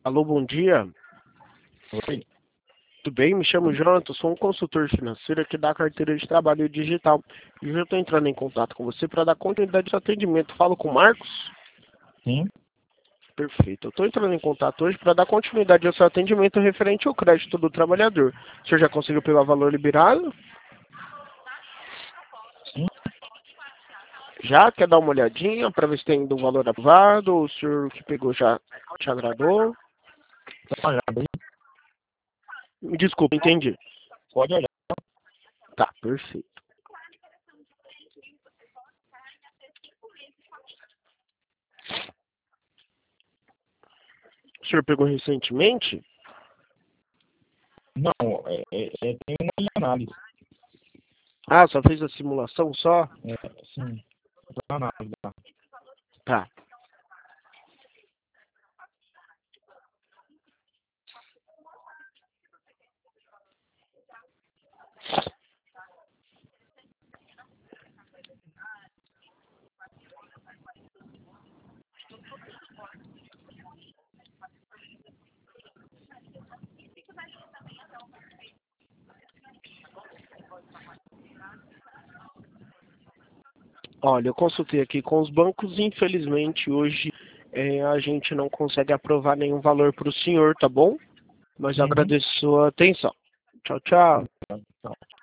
Alô, bom dia. Oi. Tudo bem? Me chamo Jonathan, sou um consultor financeiro aqui da carteira de trabalho digital. E eu estou entrando em contato com você para dar continuidade ao atendimento. Falo com o Marcos? Sim. Perfeito. Eu estou entrando em contato hoje para dar continuidade ao seu atendimento referente ao crédito do trabalhador. O senhor já conseguiu pegar o valor liberado? Sim. Já? Quer dar uma olhadinha para ver se tem do valor aprovado? O senhor que pegou já te agradou? Dá uma olhada aí. Desculpa, entendi. Pode olhar. Tá, perfeito. O senhor pegou recentemente? Não, tem uma análise. Ah, só fez a simulação só? Sim. Uma análise lá. Tá. Olha, eu consultei aqui com os bancos e infelizmente hoje a gente não consegue aprovar nenhum valor para o senhor, tá bom? Mas eu Uhum. agradeço a sua atenção. Tchau, tchau. Tá.